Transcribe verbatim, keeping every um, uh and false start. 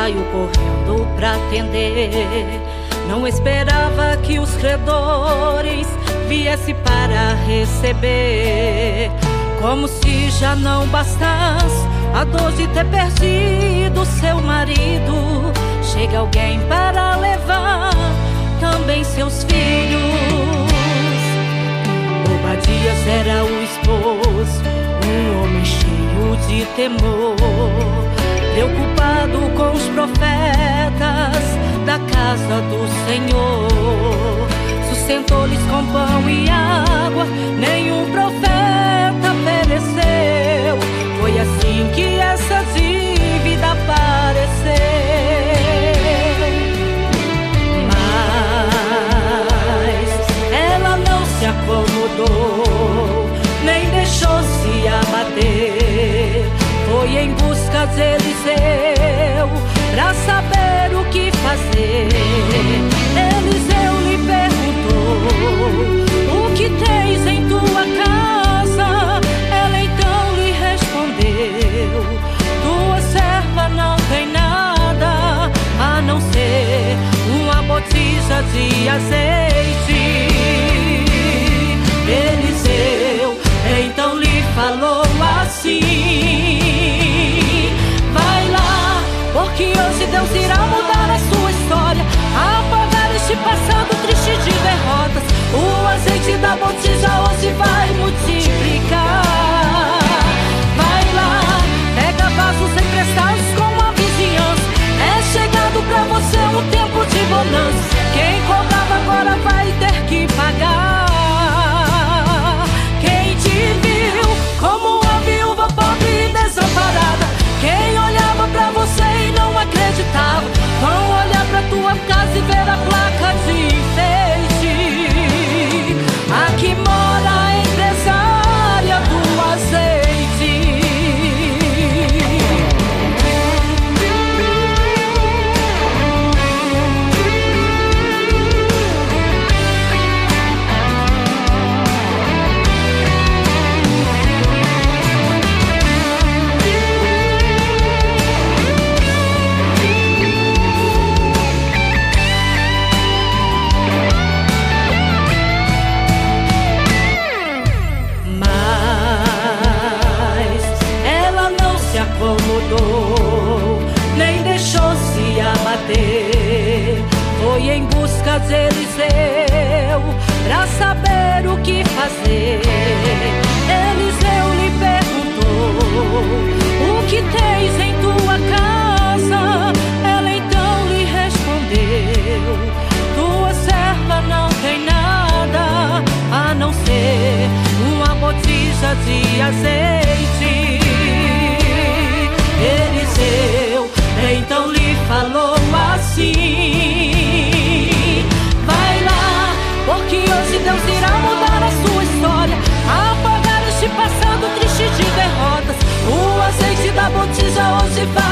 saiu correndo pra atender. Não esperava que os credores viessem para receber. Como se já não bastasse a dor de ter perdido seu marido, chega alguém para levar também seus filhos. Obadias era o esposo, um homem cheio de temor, preocupado com os profetas da casa do Senhor. Sustentou-lhes com pão e água, nenhum profeta pereceu. Foi assim que essa dívida apareceu. Mas ela não se acomodou, nem deixou-se abater. Foi em busca de Eliseu pra saber o que fazer. Eliseu lhe perguntou: o que tens em tua casa? Ela então lhe respondeu: tua serva não tem nada a não ser uma botija de azeite. Eliseu então lhe falou assim: vai lá, porque hoje Deus irá mudar a sua história, apagar este passado triste de derrotas. O azeite da botija hoje vai multiplicar. Vai lá, pega vasos emprestados com a vizinhança. É chegado pra você um tempo de bonança. Quem cobrava agora vai ter que pagar. Quem te viu como uma viúva pobre e desamparada, quem olhava pra você e não acreditava, vão olhar pra tua casa e ver a placa de enfeite. Aqui mora a empresária do azeite. Nem deixou-se abater. Foi em busca de Eliseu pra saber o que fazer. Eliseu lhe perguntou: o que tens em tua casa? Ela então lhe respondeu: tua serva não tem nada a não ser uma botija de azeite. Eliseu então lhe falou assim: vai lá, porque hoje Deus irá mudar a sua história, apagar este passado triste de derrotas. O azeite da botija hoje vai